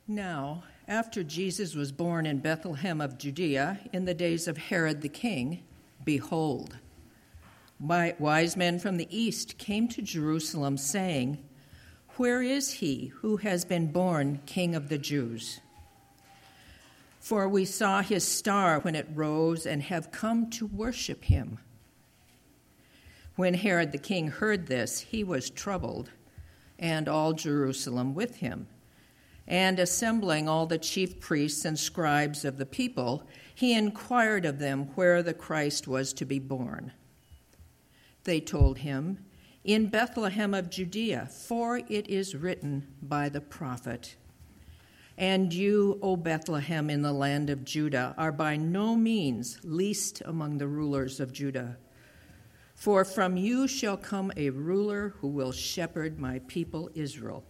Now, after Jesus was born in Bethlehem of Judea in the days of Herod the king, behold, wise men from the east came to Jerusalem, saying, "Where is he who has been born King of the Jews? For we saw his star when it rose and have come to worship him." When Herod the king heard this, he was troubled, and all Jerusalem with him. And assembling all the chief priests and scribes of the people, he inquired of them where the Christ was to be born. They told him, "In Bethlehem of Judea, for it is written by the prophet, 'And you, O Bethlehem, in the land of Judah, are by no means least among the rulers of Judah. For from you shall come a ruler who will shepherd my people Israel.'"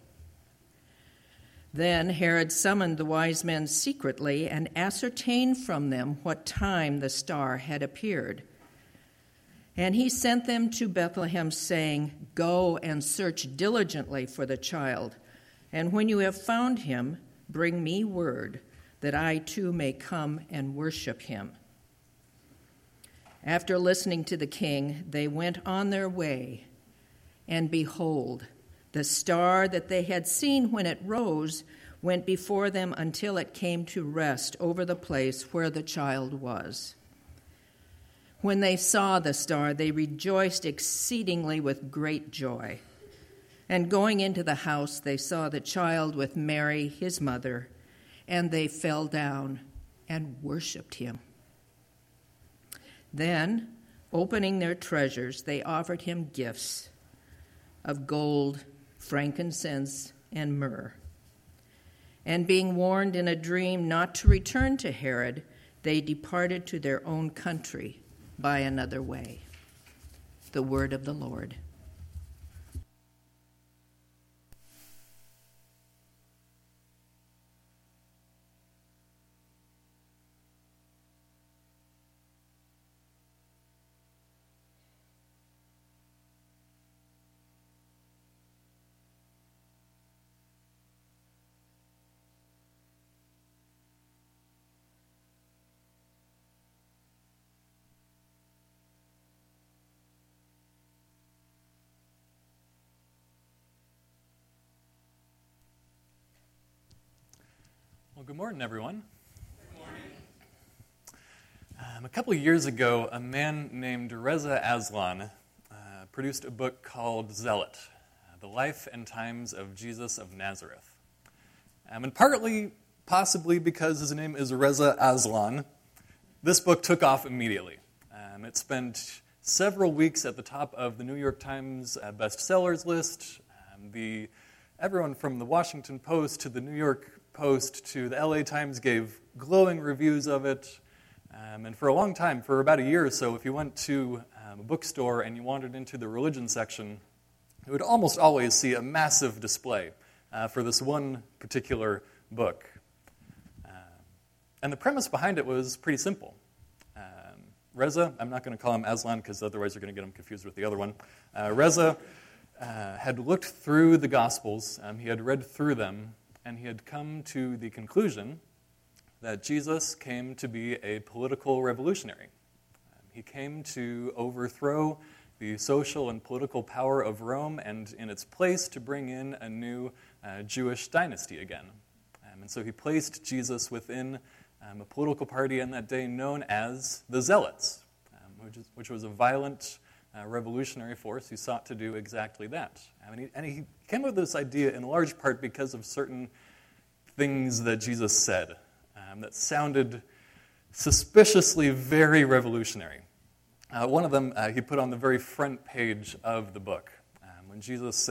Then Herod summoned the wise men secretly and ascertained from them what time the star had appeared. And he sent them to Bethlehem, saying, "Go and search diligently for the child, and when you have found him, bring me word, that I too may come and worship him." After listening to the king, they went on their way, and behold, the star that they had seen when it rose went before them until it came to rest over the place where the child was. When they saw the star, they rejoiced exceedingly with great joy. And going into the house, they saw the child with Mary, his mother, and they fell down and worshipped him. Then, opening their treasures, they offered him gifts of gold, frankincense, and myrrh. And being warned in a dream not to return to Herod, they departed to their own country by another way. The word of the Lord. Well, good morning, everyone. Good morning. A couple of years ago, a man named Reza Aslan produced a book called Zealot, The Life and Times of Jesus of Nazareth. And partly, possibly because his name is Reza Aslan, this book took off immediately. It spent several weeks at the top of the New York Times bestsellers list. Everyone from the Washington Post to the New York Post to the LA Times gave glowing reviews of it. And for a long time, for about a year or so, if you went to a bookstore and you wandered into the religion section, you would almost always see a massive display for this one particular book. And the premise behind it was pretty simple. Reza, I'm not going to call him Aslan because otherwise you're going to get him confused with the other one. Reza had looked through the Gospels, he had read through them, and he had come to the conclusion that Jesus came to be a political revolutionary. He came to overthrow the social and political power of Rome and in its place to bring in a new Jewish dynasty again. And so he placed Jesus within a political party in that day known as the Zealots, which was a violent revolutionary force who sought to do exactly that. And he came up with this idea in large part because of certain things that Jesus said that sounded suspiciously very revolutionary. One of them he put on the very front page of the book. When Jesus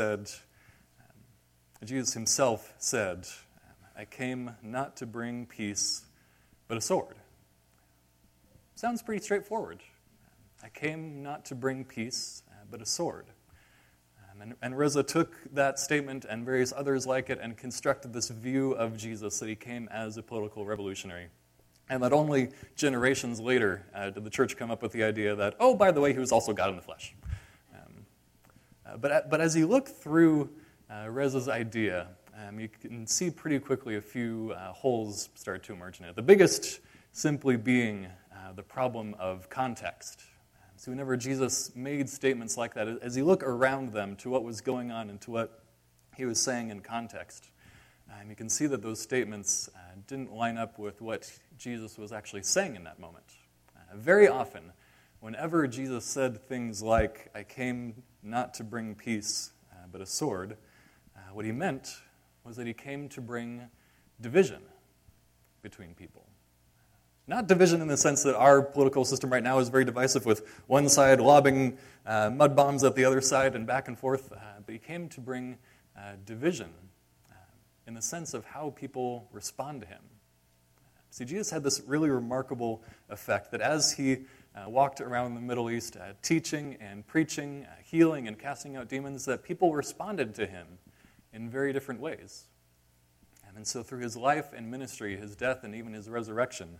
himself said, "I came not to bring peace, but a sword." Sounds pretty straightforward. I came not to bring peace, but a sword. And Reza took that statement and various others like it and constructed this view of Jesus that he came as a political revolutionary. And that only generations later did the church come up with the idea that, oh, by the way, he was also God in the flesh. But as you look through Reza's idea, you can see pretty quickly a few holes start to emerge in it. The biggest simply being the problem of context. So whenever Jesus made statements like that, as you look around them to what was going on and to what he was saying in context, you can see that those statements didn't line up with what Jesus was actually saying in that moment. Very often, whenever Jesus said things like, "I came not to bring peace, but a sword," what he meant was that he came to bring division between people. Not division in the sense that our political system right now is very divisive, with one side lobbing mud bombs at the other side and back and forth, but he came to bring division in the sense of how people respond to him. See, Jesus had this really remarkable effect that as he walked around the Middle East teaching and preaching, healing and casting out demons, that people responded to him in very different ways. And so through his life and ministry, his death and even his resurrection,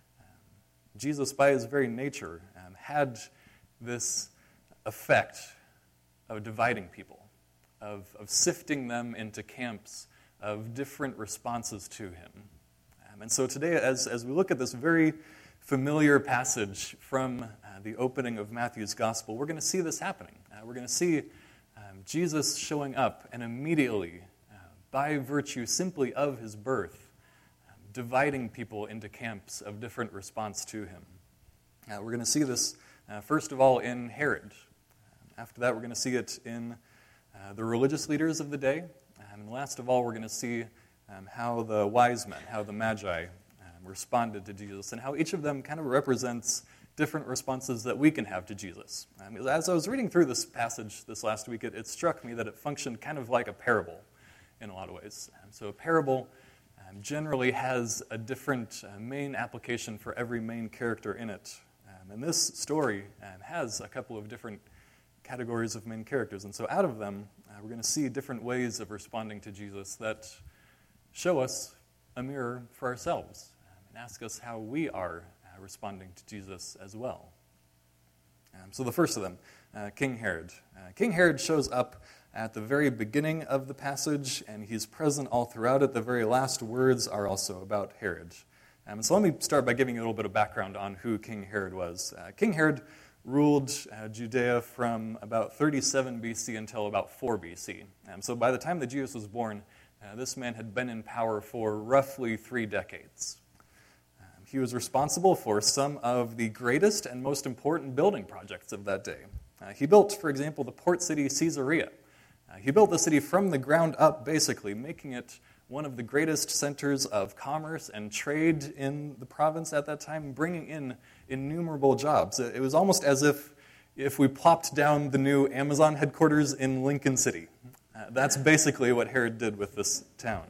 Jesus, by his very nature, had this effect of dividing people, of sifting them into camps of different responses to him. And so today, as we look at this very familiar passage from the opening of Matthew's Gospel, we're going to see this happening. We're going to see Jesus showing up and immediately, by virtue simply of his birth, dividing people into camps of different response to him. We're going to see this, first of all, in Herod. After that, we're going to see it in the religious leaders of the day. And last of all, we're going to see how the wise men, how the Magi responded to Jesus, and how each of them kind of represents different responses that we can have to Jesus. As I was reading through this passage this last week, it struck me that it functioned kind of like a parable in a lot of ways. So a parable generally has a different main application for every main character in it. And this story has a couple of different categories of main characters. And so out of them, we're going to see different ways of responding to Jesus that show us a mirror for ourselves and ask us how we are responding to Jesus as well. So the first of them, King Herod. King Herod shows up at the very beginning of the passage, and he's present all throughout it. The very last words are also about Herod. So let me start by giving you a little bit of background on who King Herod was. King Herod ruled Judea from about 37 BC until about 4 BC. So by the time that Jesus was born, this man had been in power for roughly 3 decades. He was responsible for some of the greatest and most important building projects of that day. He built, for example, the port city Caesarea. He built the city from the ground up, basically, making it one of the greatest centers of commerce and trade in the province at that time, bringing in innumerable jobs. It was almost as if we plopped down the new Amazon headquarters in Lincoln City. That's basically what Herod did with this town.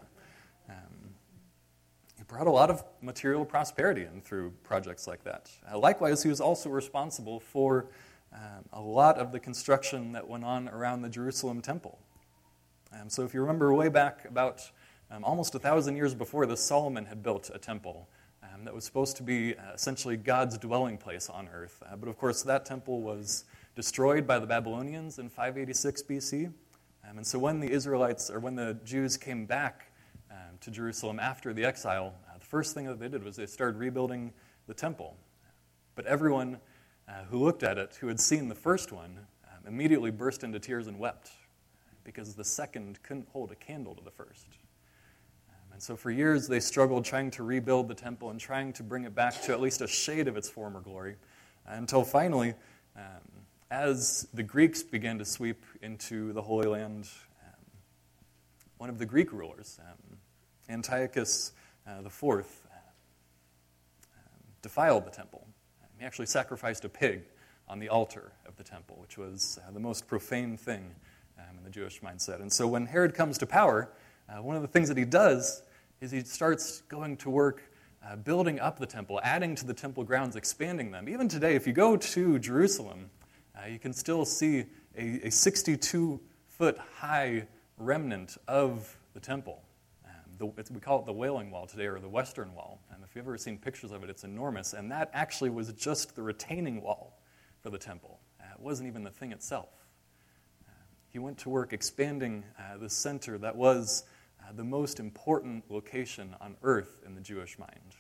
He brought a lot of material prosperity in through projects like that. Likewise, he was also responsible for a lot of the construction that went on around the Jerusalem temple. So if you remember way back about almost 1,000 years before this, Solomon had built a temple that was supposed to be essentially God's dwelling place on earth. But of course, that temple was destroyed by the Babylonians in 586 BC. And so when the Israelites, or when the Jews came back to Jerusalem after the exile, the first thing that they did was they started rebuilding the temple. But everyone who looked at it, who had seen the first one, immediately burst into tears and wept, because the second couldn't hold a candle to the first. And so for years they struggled trying to rebuild the temple and trying to bring it back to at least a shade of its former glory, until finally, as the Greeks began to sweep into the Holy Land, one of the Greek rulers, Antiochus IV, defiled the temple. He actually sacrificed a pig on the altar of the temple, which was the most profane thing in the Jewish mindset. And so when Herod comes to power, one of the things that he does is he starts going to work building up the temple, adding to the temple grounds, expanding them. Even today, if you go to Jerusalem, you can still see a 62-foot high remnant of the temple. We call it the Wailing Wall today, or the Western Wall. And if you've ever seen pictures of it, it's enormous. And that actually was just the retaining wall for the temple. It wasn't even the thing itself. He went to work expanding the center that was the most important location on earth in the Jewish mind.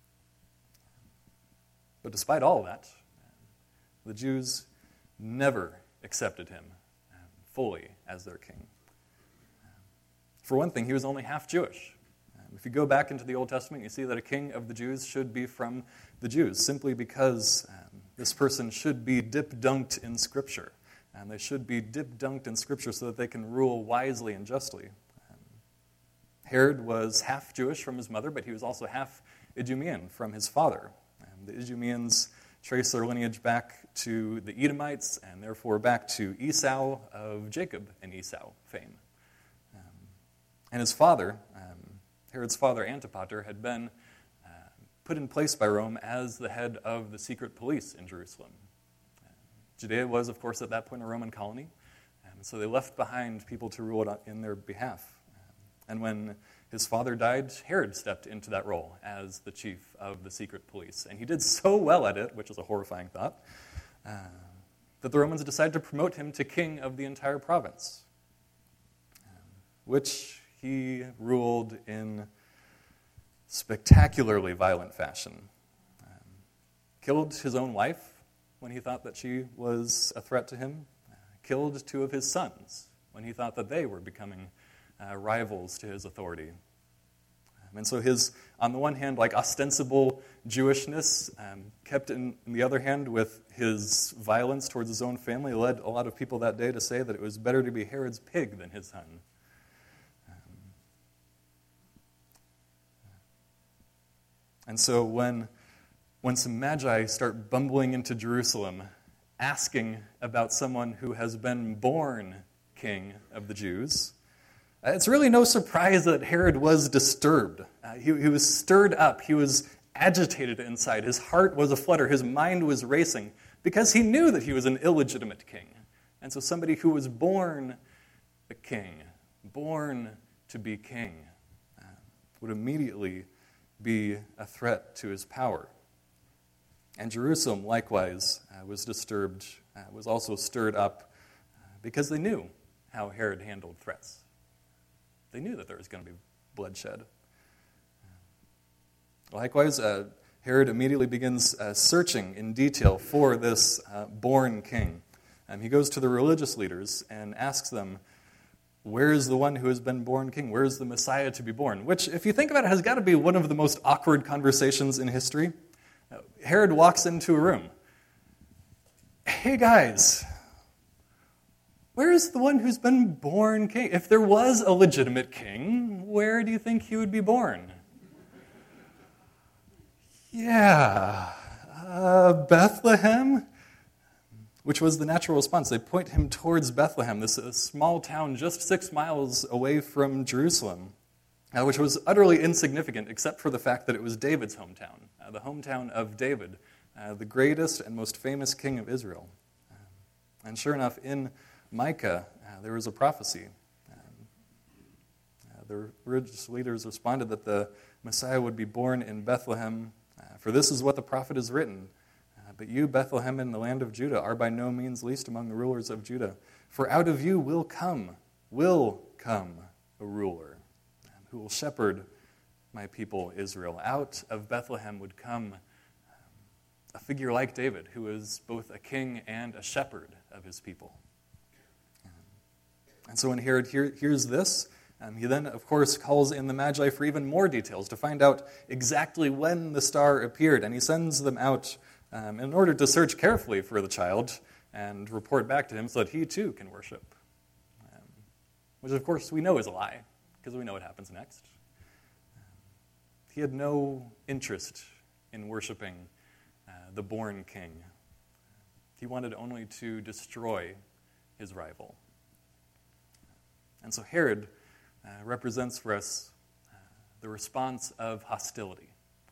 But despite all that, the Jews never accepted him fully as their king. For one thing, he was only half Jewish. If you go back into the Old Testament, you see that a king of the Jews should be from the Jews, simply because this person should be dip-dunked in Scripture. And they should be dip-dunked in Scripture so that they can rule wisely and justly. Herod was half Jewish from his mother, but he was also half Idumean from his father. The Idumeans trace their lineage back to the Edomites, and therefore back to Esau of Jacob and Esau fame. And his father, Herod's father Antipater, had been put in place by Rome as the head of the secret police in Jerusalem. Judea was, of course, at that point a Roman colony, so they left behind people to rule it in their behalf. And when his father died, Herod stepped into that role as the chief of the secret police. And he did so well at it, which is a horrifying thought, that the Romans decided to promote him to king of the entire province, which he ruled in spectacularly violent fashion. Killed his own wife when he thought that she was a threat to him. Killed 2 of his sons when he thought that they were becoming rivals to his authority. And so his, on the one hand, like ostensible Jewishness, kept in the other hand with his violence towards his own family, led a lot of people that day to say that it was better to be Herod's pig than his son. And so when some magi start bumbling into Jerusalem, asking about someone who has been born king of the Jews, it's really no surprise that Herod was disturbed. He was stirred up. He was agitated inside. His heart was aflutter. His mind was racing because he knew that he was an illegitimate king. And so somebody who was born a king, born to be king, would immediately be a threat to his power. And Jerusalem, likewise, was disturbed, was also stirred up because they knew how Herod handled threats. They knew that there was going to be bloodshed. Likewise, Herod immediately begins searching in detail for this born king. He goes to the religious leaders and asks them, where is the one who has been born king? Where is the Messiah to be born? Which, if you think about it, has got to be one of the most awkward conversations in history. Herod walks into a room. Hey guys, where is the one who's been born king? If there was a legitimate king, where do you think he would be born? Yeah, Bethlehem, which was the natural response. They point him towards Bethlehem, this small town just 6 miles away from Jerusalem, which was utterly insignificant except for the fact that it was David's hometown, the hometown of David, the greatest and most famous king of Israel. And sure enough, in Micah, there was a prophecy. The religious leaders responded that the Messiah would be born in Bethlehem, for this is what the prophet has written. But you, Bethlehem, in the land of Judah, are by no means least among the rulers of Judah. For out of you will come a ruler who will shepherd my people Israel. Out of Bethlehem would come a figure like David, who is both a king and a shepherd of his people. And so when Herod hears this, he then, of course, calls in the Magi for even more details to find out exactly when the star appeared. And he sends them out in order to search carefully for the child and report back to him so that he too can worship. Which, of course, we know is a lie, because we know what happens next. He had no interest in worshiping the born king. He wanted only to destroy his rival. And so Herod represents for us the response of hostility.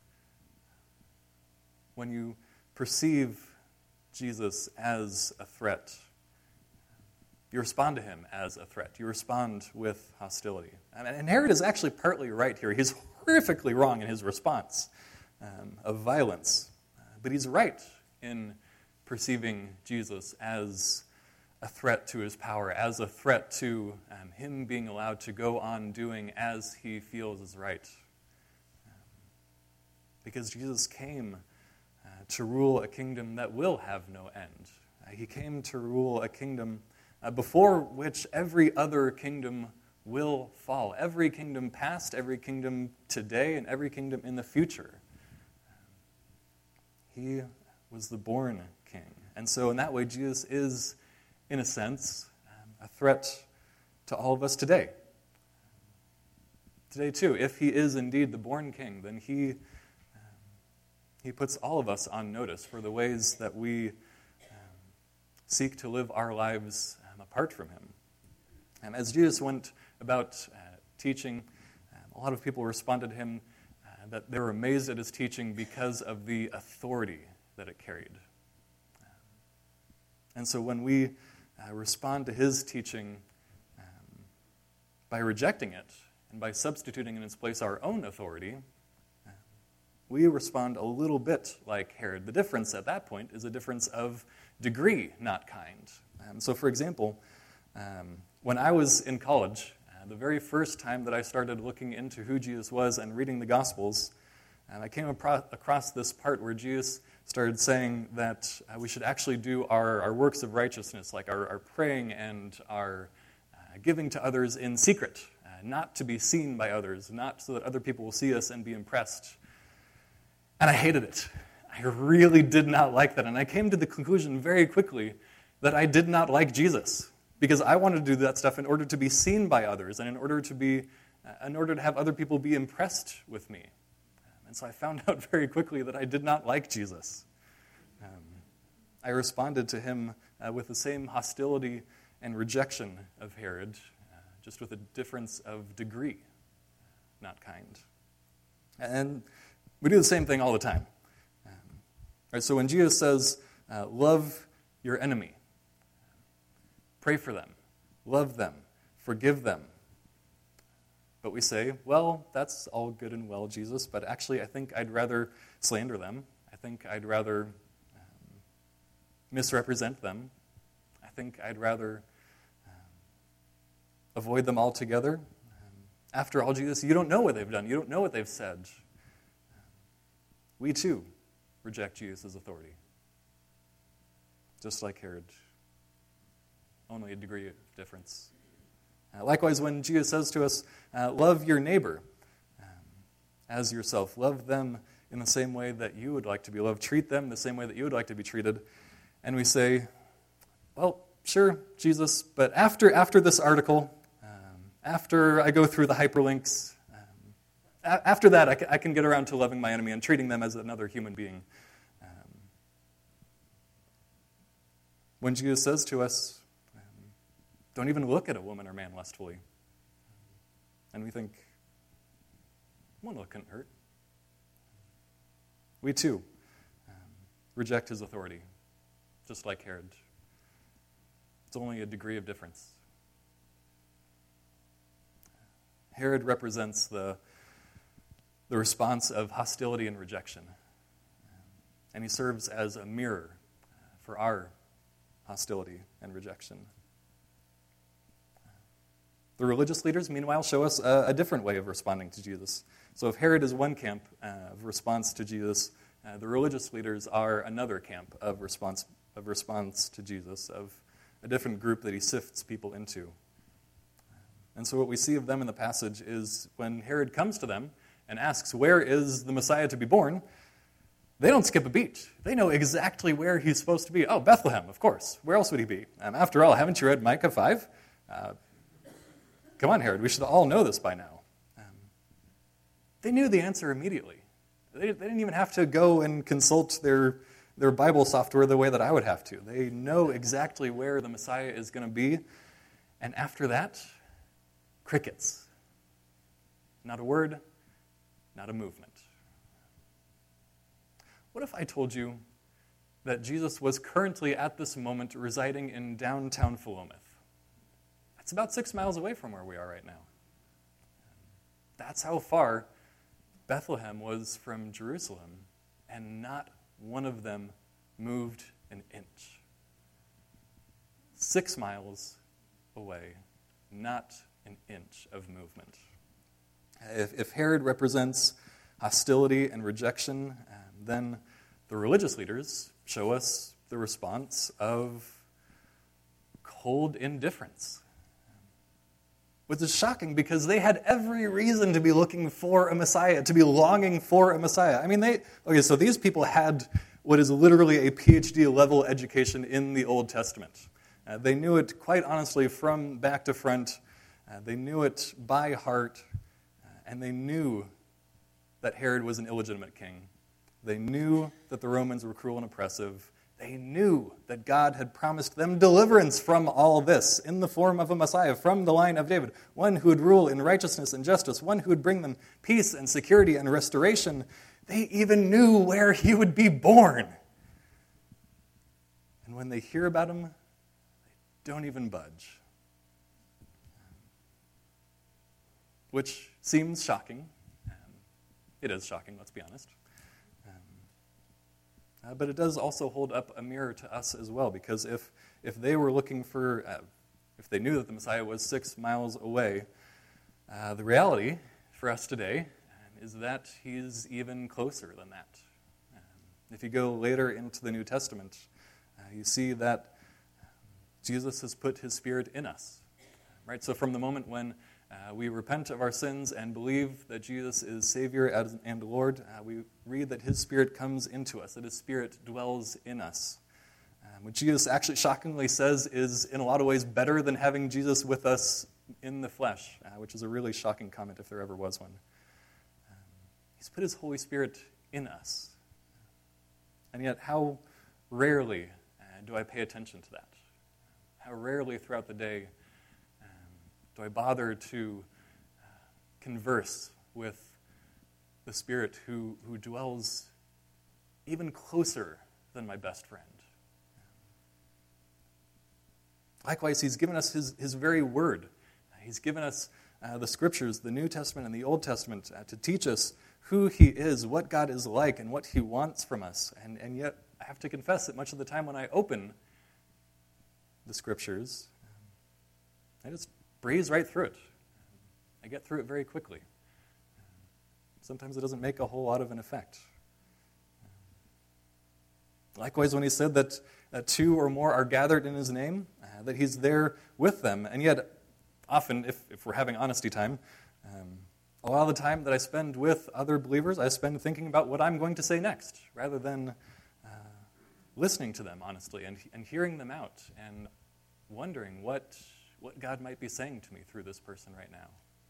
When you perceive Jesus as a threat, you respond to him as a threat. You respond with hostility. And Herod is actually partly right here. He's horrifically wrong in his response of violence. But he's right in perceiving Jesus as a threat to his power, as a threat to him being allowed to go on doing as he feels is right. Because Jesus came to rule a kingdom that will have no end. He came to rule a kingdom before which every other kingdom will fall. Every kingdom past, every kingdom today, and every kingdom in the future. He was the born king. And so in that way, Jesus is, in a sense, a threat to all of us today. Today, too, if he is indeed the born king, then he puts all of us on notice for the ways that we seek to live our lives apart from him. As Jesus went about teaching, a lot of people responded to him that they were amazed at his teaching because of the authority that it carried. And so when we respond to his teaching by rejecting it and by substituting in its place our own authority, we respond a little bit like Herod. The difference at that point is a difference of degree, not kind. So for example, when I was in college, the very first time that I started looking into who Jesus was and reading the Gospels, I came across this part where Jesus started saying that we should actually do our works of righteousness, like our praying and our giving to others in secret, not to be seen by others, not so that other people will see us and be impressed. And I hated it. I really did not like that. And I came to the conclusion very quickly that I did not like Jesus, because I wanted to do that stuff in order to be seen by others and in order to have other people be impressed with me. And so I found out very quickly that I did not like Jesus. I responded to him with the same hostility and rejection of Herod, just with a difference of degree, not kind. And we do the same thing all the time. Right, so when Jesus says, love your enemy, pray for them, love them, forgive them. But we say, well, that's all good and well, Jesus, but actually I think I'd rather slander them. I think I'd rather misrepresent them. I think I'd rather avoid them altogether. After all, Jesus, you don't know what they've done. You don't know what they've said. We too reject Jesus' authority, just like Herod. Only a degree of difference. Likewise, when Jesus says to us, love your neighbor as yourself, love them in the same way that you would like to be loved, treat them the same way that you would like to be treated, and we say, well, sure, Jesus, but after this article, after I go through the hyperlinks, after that I can get around to loving my enemy and treating them as another human being. When Jesus says to us, don't even look at a woman or man lustfully. And we think, one look couldn't hurt. We too reject his authority, just like Herod. It's only a degree of difference. Herod represents the response of hostility and rejection. And he serves as a mirror for our hostility and rejection. The religious leaders, meanwhile, show us a different way of responding to Jesus. So if Herod is one camp of response to Jesus, the religious leaders are another camp of response to Jesus, of a different group that he sifts people into. And so what we see of them in the passage is when Herod comes to them and asks, where is the Messiah to be born? They don't skip a beat. They know exactly where he's supposed to be. Oh, Bethlehem, of course. Where else would he be? After all, haven't you read Micah 5? Come on, Herod, we should all know this by now. They knew the answer immediately. They didn't even have to go and consult their Bible software the way that I would have to. They know exactly where the Messiah is going to be. And after that, crickets. Not a word, not a movement. What if I told you that Jesus was currently at this moment residing in downtown Philomath? It's about 6 miles away from where we are right now. That's how far Bethlehem was from Jerusalem, and not one of them moved an inch. 6 miles away, not an inch of movement. If Herod represents hostility and rejection, then the religious leaders show us the response of cold indifference. Which is shocking because they had every reason to be looking for a Messiah, to be longing for a Messiah. I mean, so these people had what is literally a PhD level education in the Old Testament. They knew it, quite honestly, from back to front. They knew it by heart, and they knew that Herod was an illegitimate king. They knew that the Romans were cruel and oppressive. They knew that God had promised them deliverance from all this in the form of a Messiah from the line of David, one who would rule in righteousness and justice, one who would bring them peace and security and restoration. They even knew where he would be born. And when they hear about him, they don't even budge. Which seems shocking. It is shocking, let's be honest. But it does also hold up a mirror to us as well, because if they were looking for, if they knew that the Messiah was 6 miles away, the reality for us today is that he's even closer than that. If you go later into the New Testament, you see that Jesus has put his Spirit in us. Right? So from the moment when we repent of our sins and believe that Jesus is Savior and Lord, we read that his Spirit comes into us, that his Spirit dwells in us. What Jesus actually shockingly says is, in a lot of ways, better than having Jesus with us in the flesh, which is a really shocking comment if there ever was one. He's put his Holy Spirit in us. And yet, how rarely do I pay attention to that? How rarely throughout the day do I bother to converse with the Spirit who dwells even closer than my best friend? Likewise, he's given us his very word. He's given us the Scriptures, the New Testament and the Old Testament, to teach us who he is, what God is like, and what he wants from us. And yet, I have to confess that much of the time when I open the Scriptures, I just breeze right through it. I get through it very quickly. Sometimes it doesn't make a whole lot of an effect. Likewise, when he said that 2 or more are gathered in his name, that he's there with them. And yet, often, if we're having honesty time, a lot of the time that I spend with other believers, I spend thinking about what I'm going to say next, rather than listening to them honestly and hearing them out and wondering what God might be saying to me through this person right now.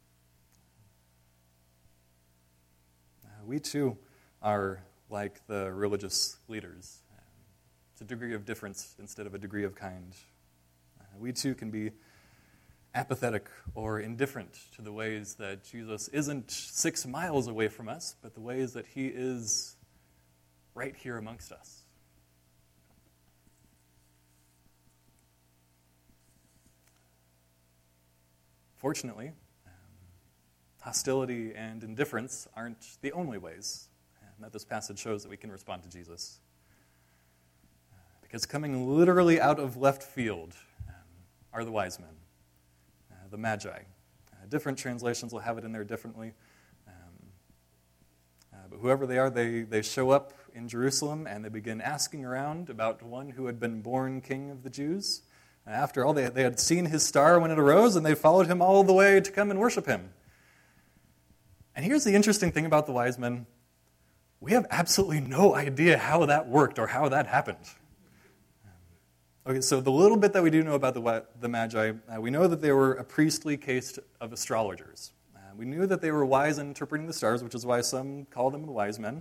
We too are like the religious leaders. It's a degree of difference instead of a degree of kind. We too can be apathetic or indifferent to the ways that Jesus isn't 6 miles away from us, but the ways that he is right here amongst us. Fortunately, hostility and indifference aren't the only ways that this passage shows that we can respond to Jesus. Because coming literally out of left field are the wise men, the Magi. Different translations will have it in there differently. But whoever they are, they show up in Jerusalem and they begin asking around about one who had been born king of the Jews. After all, they had seen his star when it arose, and they followed him all the way to come and worship him. And here's the interesting thing about the wise men. We have absolutely no idea how that worked or how that happened. Okay, so the little bit that we do know about the Magi, we know that they were a priestly caste of astrologers. We knew that they were wise in interpreting the stars, which is why some call them the wise men.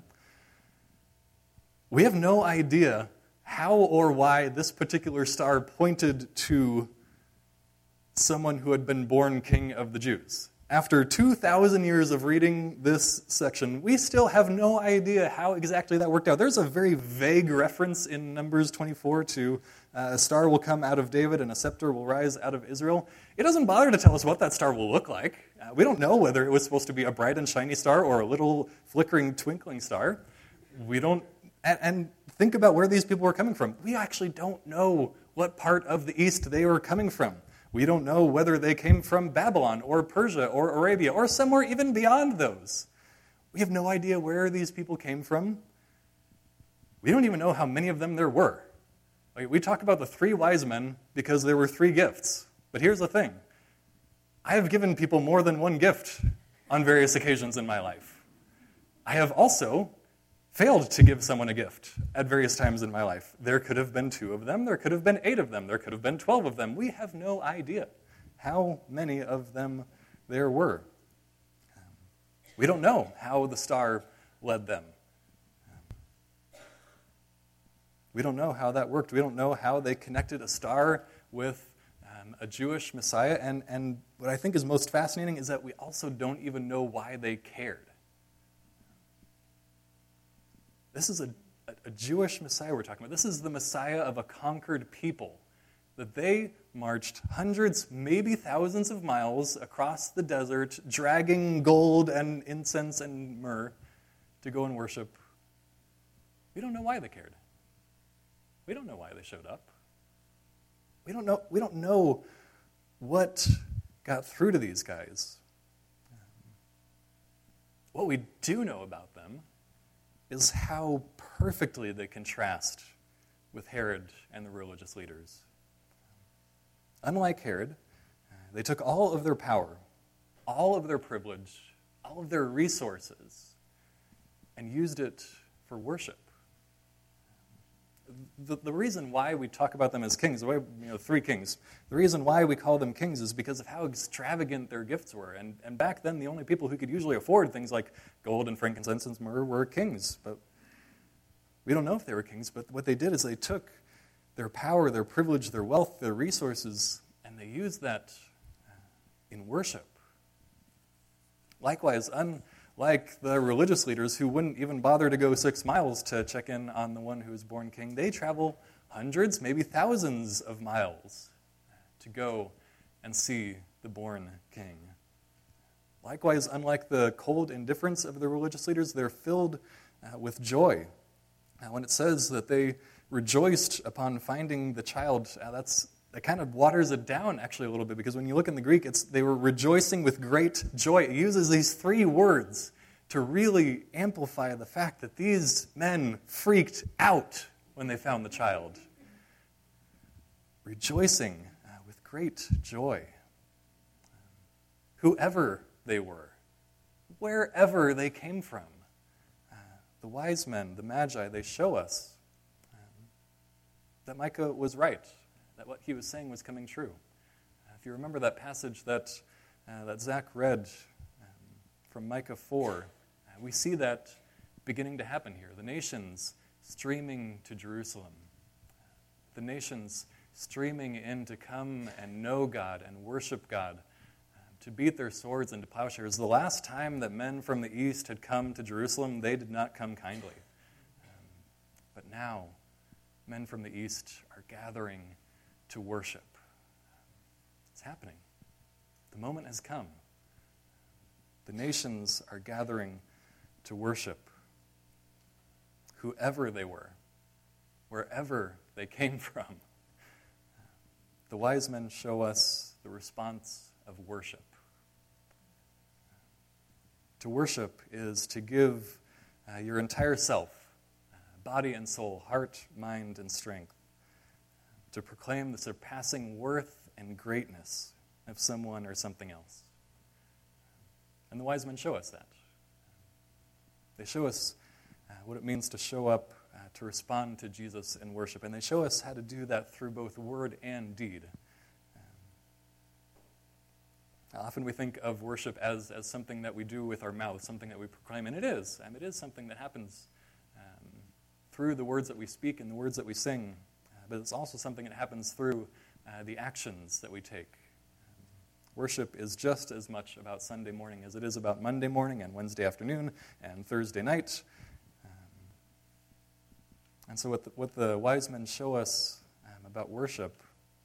We have no idea how or why this particular star pointed to someone who had been born king of the Jews. After 2,000 years of reading this section, we still have no idea how exactly that worked out. There's a very vague reference in Numbers 24 to a star will come out of David and a scepter will rise out of Israel. It doesn't bother to tell us what that star will look like. We don't know whether it was supposed to be a bright and shiny star or a little flickering, twinkling star. We don't. And think about where these people were coming from. We actually don't know what part of the east they were coming from. We don't know whether they came from Babylon or Persia or Arabia or somewhere even beyond those. We have no idea where these people came from. We don't even know how many of them there were. Like, we talk about the 3 wise men because there were 3 gifts. But here's the thing. I have given people more than one gift on various occasions in my life. I have also failed to give someone a gift at various times in my life. There could have been 2 of them. There could have been 8 of them. There could have been 12 of them. We have no idea how many of them there were. We don't know how the star led them. We don't know how that worked. We don't know how they connected a star with a Jewish Messiah. And what I think is most fascinating is that we also don't even know why they cared. This is a Jewish Messiah we're talking about. This is the Messiah of a conquered people. That they marched hundreds, maybe thousands of miles across the desert, dragging gold and incense and myrrh to go and worship. We don't know why they cared. We don't know why they showed up. We don't know what got through to these guys. What we do know about them is how perfectly they contrast with Herod and the religious leaders. Unlike Herod, they took all of their power, all of their privilege, all of their resources, and used it for worship. The reason why we talk about them as kings, the way, 3 kings, the reason why we call them kings is because of how extravagant their gifts were. And back then, the only people who could usually afford things like gold and frankincense and myrrh were kings. But we don't know if they were kings, but what they did is they took their power, their privilege, their wealth, their resources, and they used that in worship. Likewise, unlike the religious leaders who wouldn't even bother to go 6 miles to check in on the one who was born king, they travel hundreds, maybe thousands of miles to go and see the born king. Likewise, unlike the cold indifference of the religious leaders, they're filled with joy. When it says that they rejoiced upon finding the child, that kind of waters it down actually a little bit, because when you look in the Greek, they were rejoicing with great joy. It uses these 3 words to really amplify the fact that these men freaked out when they found the child. Rejoicing with great joy. Whoever they were, wherever they came from, the wise men, the magi, they show us that Micah was right, that what he was saying was coming true. If you remember that passage that Zach read from Micah 4, we see that beginning to happen here. The nations streaming to Jerusalem. The nations streaming in to come and know God and worship God, to beat their swords into plowshares. The last time that men from the east had come to Jerusalem, they did not come kindly. But now, men from the east are gathering to worship. It's happening. The moment has come. The nations are gathering to worship. Whoever they were, wherever they came from. The wise men show us the response of worship. To worship is to give your entire self, body and soul, heart, mind, and strength, to proclaim the surpassing worth and greatness of someone or something else. And the wise men show us that. They show us what it means to show up, to respond to Jesus in worship. And they show us how to do that through both word and deed. Often we think of worship as something that we do with our mouth, something that we proclaim, and it is. It is something that happens through the words that we speak and the words that we sing, but it's also something that happens through the actions that we take. Worship is just as much about Sunday morning as it is about Monday morning and Wednesday afternoon and Thursday night. And so what the wise men show us about worship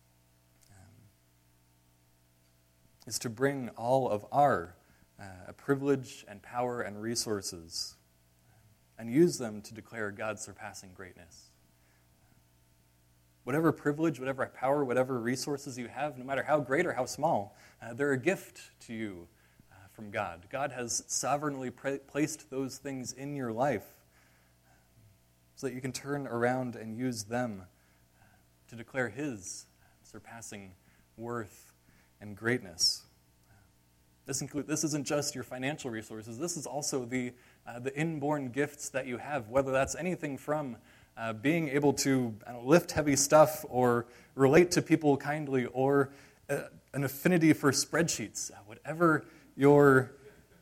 is to bring all of our privilege and power and resources and use them to declare God's surpassing greatness. Whatever privilege, whatever power, whatever resources you have, no matter how great or how small, they're a gift to you from God. God has sovereignly placed those things in your life so that you can turn around and use them to declare His surpassing worth and greatness. This isn't just your financial resources. This is also the inborn gifts that you have, whether that's anything from being able to lift heavy stuff or relate to people kindly or an affinity for spreadsheets. Whatever your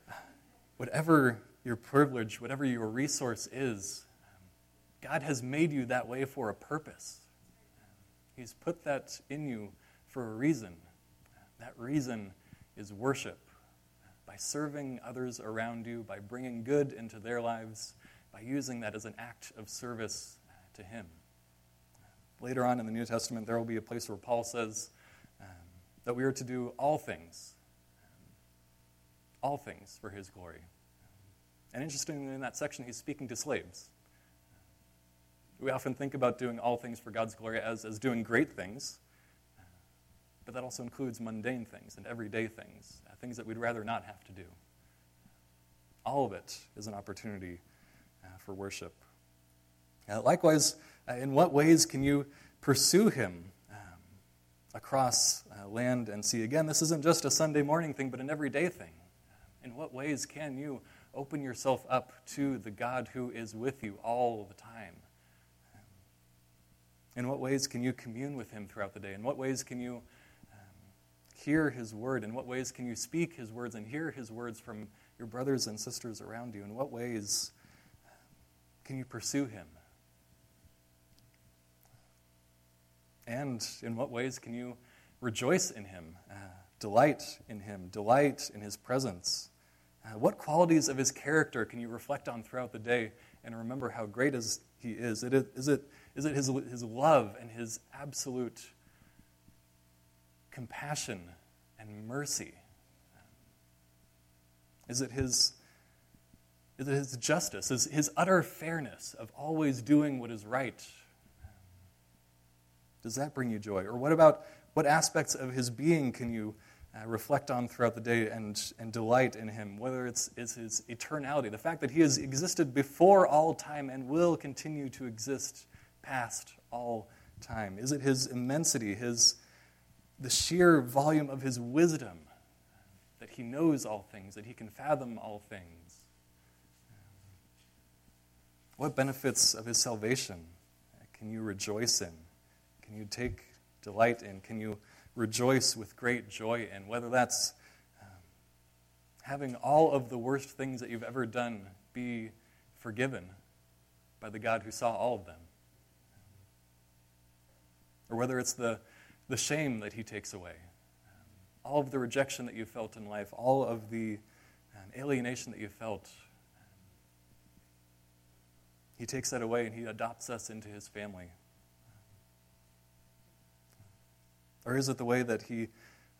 privilege, whatever your resource is, God has made you that way for a purpose. He's put that in you for a reason. That reason is worship. By serving others around you, by bringing good into their lives, by using that as an act of service to Him. Later on in the New Testament, there will be a place where Paul says that we are to do all things for His glory. And interestingly, in that section, he's speaking to slaves. We often think about doing all things for God's glory as doing great things, but that also includes mundane things and everyday things, things that we'd rather not have to do. All of it is an opportunity for worship. Likewise, in what ways can you pursue Him across land and sea? Again, this isn't just a Sunday morning thing, but an everyday thing. In what ways can you open yourself up to the God who is with you all the time? In what ways can you commune with Him throughout the day? In what ways can you hear His word? In what ways can you speak His words and hear His words from your brothers and sisters around you? In what ways can you pursue Him? And in what ways can you rejoice in Him, delight in Him, delight in His presence? What qualities of His character can you reflect on throughout the day and remember how great He is? Is it His love and His absolute compassion and mercy? Is it His justice, His utter fairness of always doing what is right? Does that bring you joy? Or what aspects of His being can you reflect on throughout the day and delight in Him? Whether it's His eternality, the fact that He has existed before all time and will continue to exist past all time. Is it His immensity, the sheer volume of His wisdom, that He knows all things, that He can fathom all things? What benefits of His salvation can you rejoice in? Can you take delight in? Can you rejoice with great joy in? Whether that's having all of the worst things that you've ever done be forgiven by the God who saw all of them. Or whether it's the shame that He takes away. All of the rejection that you felt in life, all of the alienation that you felt. He takes that away and He adopts us into His family. Or is it the way that He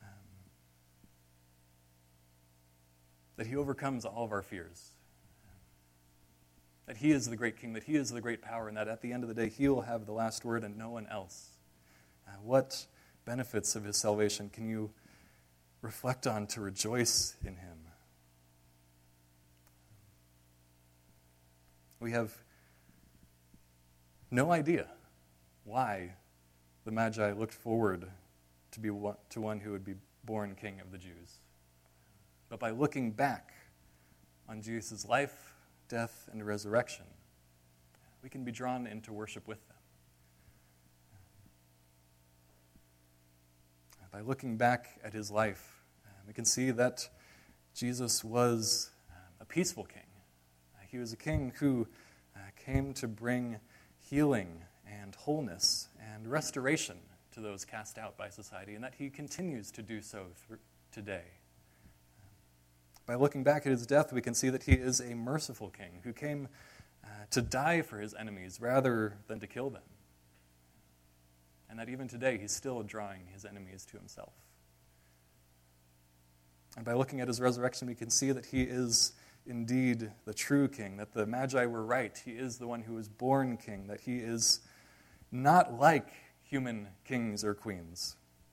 overcomes all of our fears? That He is the great King, that He is the great power, and that at the end of the day He will have the last word and no one else. What benefits of His salvation can you reflect on to rejoice in Him? We have no idea why the Magi looked forward to one who would be born King of the Jews. But by looking back on Jesus' life, death, and resurrection, we can be drawn into worship with them. By looking back at His life, we can see that Jesus was a peaceful king. He was a king who came to bring healing and wholeness and restoration to those cast out by society, and that He continues to do so today. By looking back at His death, we can see that He is a merciful king who came to die for His enemies rather than to kill them. And that even today, He's still drawing His enemies to Himself. And by looking at His resurrection, we can see that He is indeed the true king, that the Magi were right. He is the one who was born king, that He is not like human kings or queens.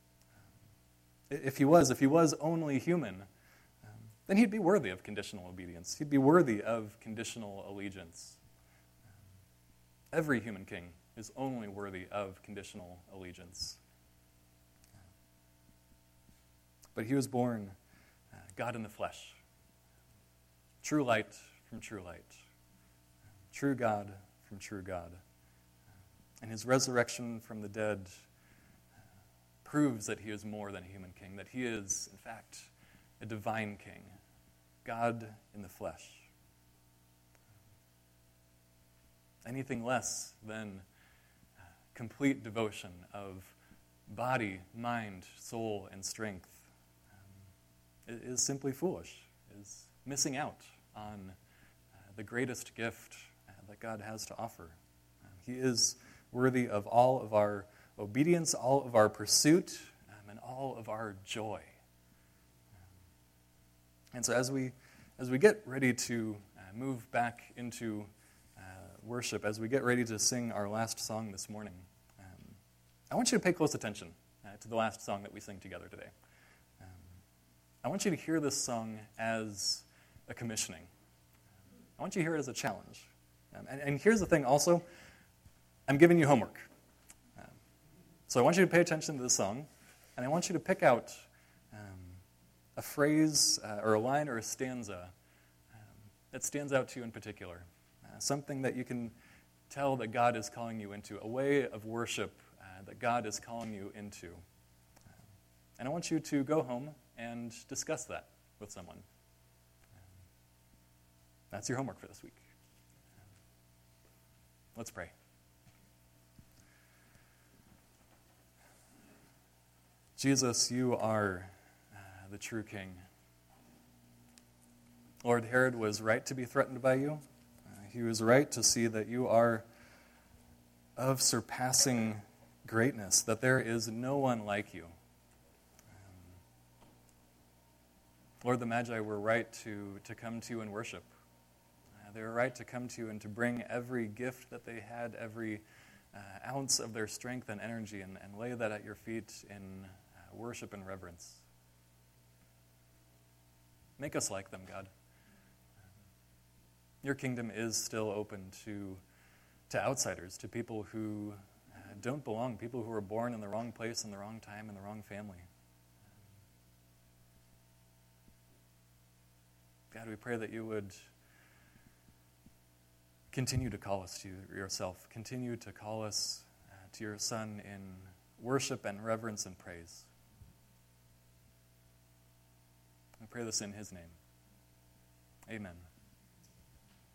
If he was only human, then he'd be worthy of conditional obedience. He'd be worthy of conditional allegiance. Every human king is only worthy of conditional allegiance. But he was born God in the flesh, true light from true light, true God from true God. And his resurrection from the dead proves that he is more than a human king, that he is, in fact, a divine king, God in the flesh. Anything less than complete devotion of body, mind, soul, and strength is simply foolish, is missing out on the greatest gift that God has to offer. He is worthy of all of our obedience, all of our pursuit, and all of our joy. And so as we get ready to move back into worship, as we get ready to sing our last song this morning, I want you to pay close attention to the last song that we sing together today. I want you to hear this song as a commissioning. I want you to hear it as a challenge. And here's the thing also, I'm giving you homework. So I want you to pay attention to this song, and I want you to pick out a phrase or a line or a stanza that stands out to you in particular. Something that you can tell that God is calling you into, a way of worship that God is calling you into. And I want you to go home and discuss that with someone. That's your homework for this week. Let's pray. Jesus, you are the true King. Lord, Herod was right to be threatened by you. He was right to see that you are of surpassing greatness, that there is no one like you. Lord, the Magi were right to come to you and worship. They were right to come to you and to bring every gift that they had, every ounce of their strength and energy, and lay that at your feet in worship and reverence. Make us like them, God. Your kingdom is still open to outsiders, to people who don't belong, people who were born in the wrong place, in the wrong time, in the wrong family. God, we pray that you would continue to call us to yourself, continue to call us to your Son in worship and reverence and praise. I pray this in his name. Amen.